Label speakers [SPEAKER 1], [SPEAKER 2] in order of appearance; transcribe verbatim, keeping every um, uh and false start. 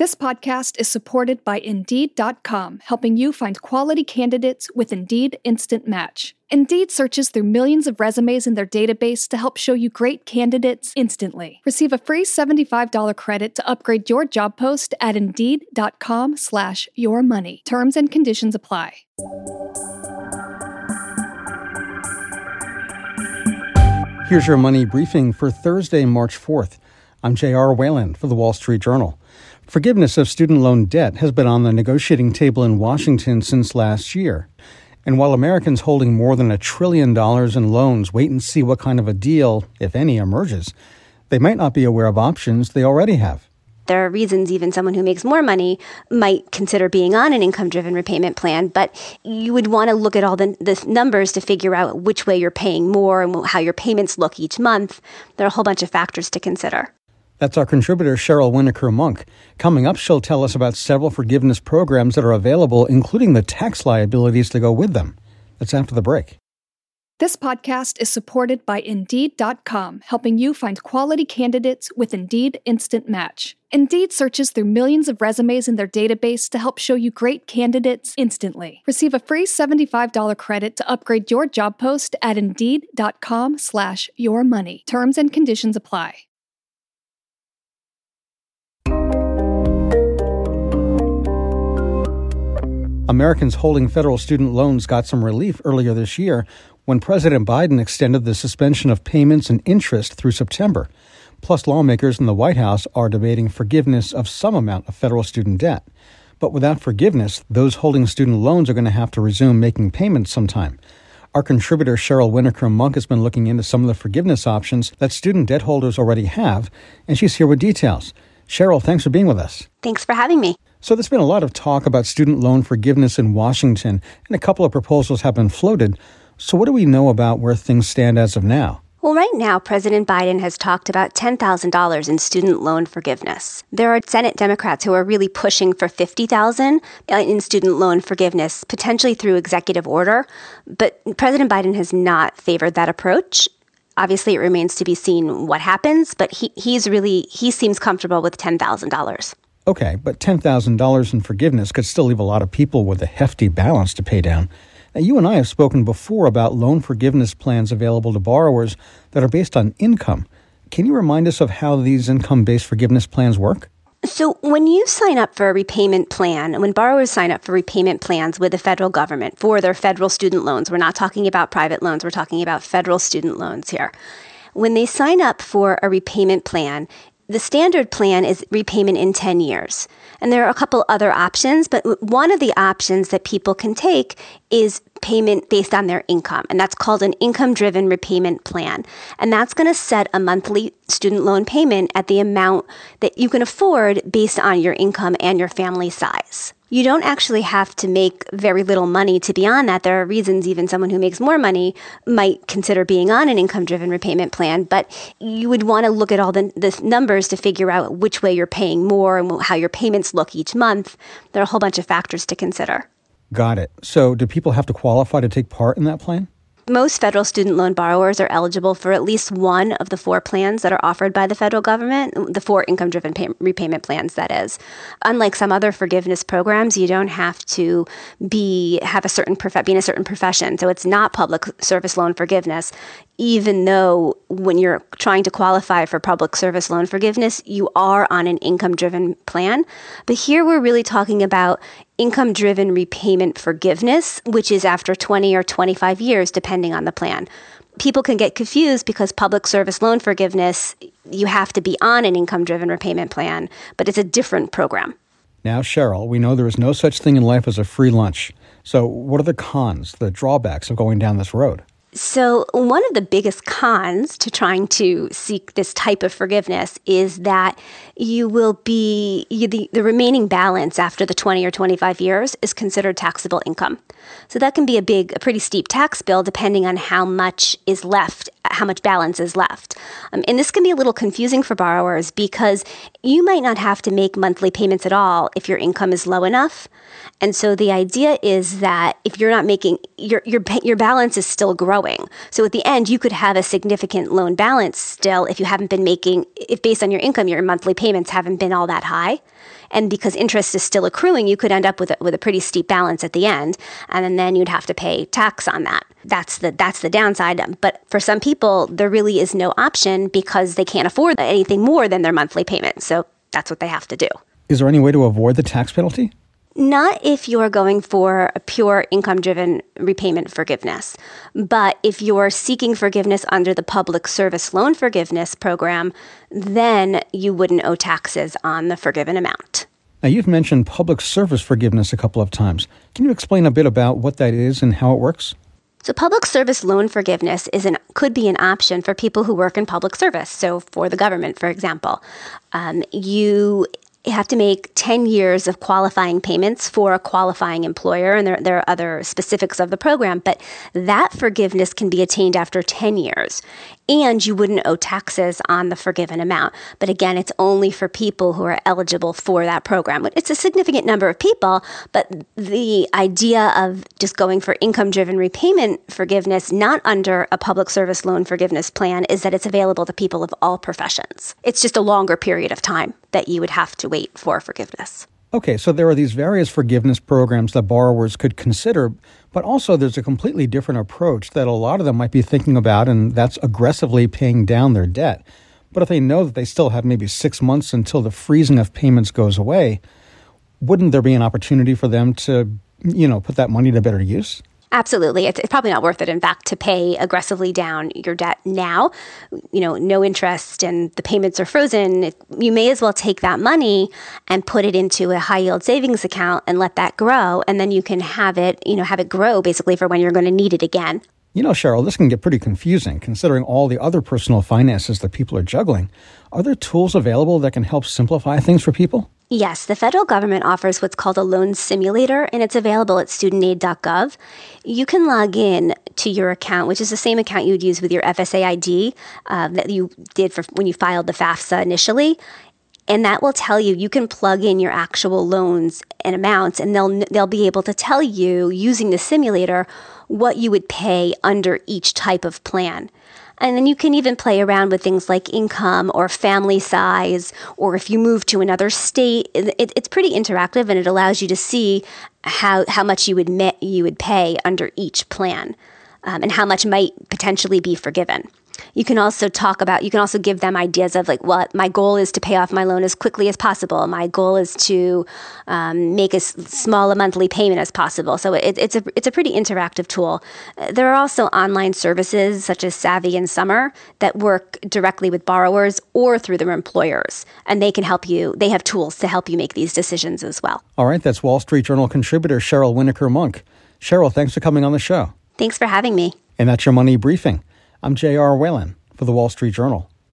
[SPEAKER 1] This podcast is supported by Indeed dot com, helping you find quality candidates with Indeed Instant Match. Indeed searches through millions of resumes in their database to help show you great candidates instantly. Receive a free seventy-five dollars credit to upgrade your job post at Indeed dot com slash your money. Terms and conditions apply.
[SPEAKER 2] Here's your money briefing for Thursday, March fourth. I'm J R. Whalen for the Wall Street Journal. Forgiveness of student loan debt has been on the negotiating table in Washington since last year. And while Americans holding more than a trillion dollars in loans wait and see what kind of a deal, if any, emerges, they might not be aware of options they already have.
[SPEAKER 3] There are reasons even someone who makes more money might consider being on an income-driven repayment plan, but you would want to look at all the, the numbers to figure out which way you're paying more and how your payments look each month. There are a whole bunch of factors to consider.
[SPEAKER 2] That's our contributor, Cheryl Winokur-Monk. Coming up, she'll tell us about several forgiveness programs that are available, including the tax liabilities to go with them. That's after the break.
[SPEAKER 1] This podcast is supported by Indeed dot com, helping you find quality candidates with Indeed Instant Match. Indeed searches through millions of resumes in their database to help show you great candidates instantly. Receive a free seventy-five dollars credit to upgrade your job post at Indeed dot com slash your money. Terms and conditions apply.
[SPEAKER 2] Americans holding federal student loans got some relief earlier this year when President Biden extended the suspension of payments and interest through September. Plus, lawmakers in the White House are debating forgiveness of some amount of federal student debt. But without forgiveness, those holding student loans are going to have to resume making payments sometime. Our contributor, Cheryl Winokur-Monk, has been looking into some of the forgiveness options that student debt holders already have, and she's here with details. Cheryl, thanks for being with us.
[SPEAKER 3] Thanks for having me.
[SPEAKER 2] So there's been a lot of talk about student loan forgiveness in Washington, and a couple of proposals have been floated. So what do we know about where things stand as of now?
[SPEAKER 3] Well, right now, President Biden has talked about ten thousand dollars in student loan forgiveness. There are Senate Democrats who are really pushing for fifty thousand dollars in student loan forgiveness, potentially through executive order. But President Biden has not favored that approach. Obviously, it remains to be seen what happens, but he, he's really, he seems comfortable with ten thousand dollars.
[SPEAKER 2] Okay, but ten thousand dollars in forgiveness could still leave a lot of people with a hefty balance to pay down. Now, you and I have spoken before about loan forgiveness plans available to borrowers that are based on income. Can you remind us of how these income-based forgiveness plans work?
[SPEAKER 3] So when you sign up for a repayment plan, when borrowers sign up for repayment plans with the federal government for their federal student loans, we're not talking about private loans, we're talking about federal student loans here. When they sign up for a repayment plan, the standard plan is repayment in ten years. And there are a couple other options, but one of the options that people can take is payment based on their income. And that's called an income-driven repayment plan. And that's going to set a monthly student loan payment at the amount that you can afford based on your income and your family size. You don't actually have to make very little money to be on that. There are reasons even someone who makes more money might consider being on an income-driven repayment plan, but you would want to look at all the, the numbers to figure out which way you're paying more and how your payments look each month. There are a whole bunch of factors to consider.
[SPEAKER 2] Got it. So do people have to qualify to take part in that plan?
[SPEAKER 3] Most federal student loan borrowers are eligible for at least one of the four plans that are offered by the federal government, the four income-driven pay- repayment plans, that is. Unlike some other forgiveness programs, you don't have to be have a certain prof- be in a certain profession. So it's not public service loan forgiveness, even though when you're trying to qualify for public service loan forgiveness, you are on an income-driven plan. But here we're really talking about income-driven repayment forgiveness, which is after twenty or twenty-five years, depending on the plan. People can get confused because public service loan forgiveness, you have to be on an income-driven repayment plan, but it's a different program.
[SPEAKER 2] Now, Cheryl, we know there is no such thing in life as a free lunch. So what are the cons, the drawbacks of going down this road?
[SPEAKER 3] So one of the biggest cons to trying to seek this type of forgiveness is that you will be, you, the, the remaining balance after the twenty or twenty-five years is considered taxable income. So that can be a big, a pretty steep tax bill depending on how much is left, how much balance is left. Um, and this can be a little confusing for borrowers because you might not have to make monthly payments at all if your income is low enough. And so the idea is that if you're not making, your your your balance is still growing. So at the end, you could have a significant loan balance still if you haven't been making, if based on your income, your monthly payments haven't been all that high. And because interest is still accruing, you could end up with a, with a pretty steep balance at the end, and then you'd have to pay tax on that. That's the that's the downside. But for some people, there really is no option because they can't afford anything more than their monthly payment. So that's what they have to do.
[SPEAKER 2] Is there any way to avoid the tax penalty?
[SPEAKER 3] Not if you're going for a pure income-driven repayment forgiveness. But if you're seeking forgiveness under the Public Service Loan Forgiveness Program, then you wouldn't owe taxes on the forgiven amount.
[SPEAKER 2] Now, you've mentioned public service forgiveness a couple of times. Can you explain a bit about what that is and how it works?
[SPEAKER 3] So public service loan forgiveness is an, could be an option for people who work in public service. So for the government, for example, um, you have to make ten years of qualifying payments for a qualifying employer, and there, there are other specifics of the program, but that forgiveness can be attained after ten years, and you wouldn't owe taxes on the forgiven amount. But again, it's only for people who are eligible for that program. It's a significant number of people, but the idea of just going for income-driven repayment forgiveness, not under a public service loan forgiveness plan, is that it's available to people of all professions. It's just a longer period of time that you would have to wait for forgiveness.
[SPEAKER 2] Okay, so there are these various forgiveness programs that borrowers could consider, but also there's a completely different approach that a lot of them might be thinking about, and that's aggressively paying down their debt. But if they know that they still have maybe six months until the freezing of payments goes away, wouldn't there be an opportunity for them to, you know, put that money to better use?
[SPEAKER 3] Absolutely. It's, it's probably not worth it, in fact, to pay aggressively down your debt now. You know, no interest and the payments are frozen. You may as well take that money and put it into a high yield savings account and let that grow. And then you can have it, you know, have it grow basically for when you're going to need it again.
[SPEAKER 2] You know, Cheryl, this can get pretty confusing considering all the other personal finances that people are juggling. Are there tools available that can help simplify things for people?
[SPEAKER 3] Yes, the federal government offers what's called a loan simulator, and it's available at student aid dot gov. You can log in to your account, which is the same account you would use with your F S A I D uh, that you did for when you filed the FAFSA initially. And that will tell you, you can plug in your actual loans and amounts, and they'll they'll be able to tell you, using the simulator, what you would pay under each type of plan. And then you can even play around with things like income or family size, or if you move to another state. It, it's pretty interactive, and it allows you to see how, how much you would me- you would pay under each plan, um, and how much might potentially be forgiven. You can also talk about, you can also give them ideas of like, what my goal is to pay off my loan as quickly as possible. My goal is to um, make as small a monthly payment as possible. So it, it's a it's a pretty interactive tool. There are also online services such as Savvy and Summer that work directly with borrowers or through their employers. And they can help you, they have tools to help you make these decisions as well.
[SPEAKER 2] All right, that's Wall Street Journal contributor Cheryl Winokur-Monk. Cheryl, thanks for coming on the show.
[SPEAKER 3] Thanks for having me.
[SPEAKER 2] And that's your Money Briefing. I'm J R. Whalen for the Wall Street Journal.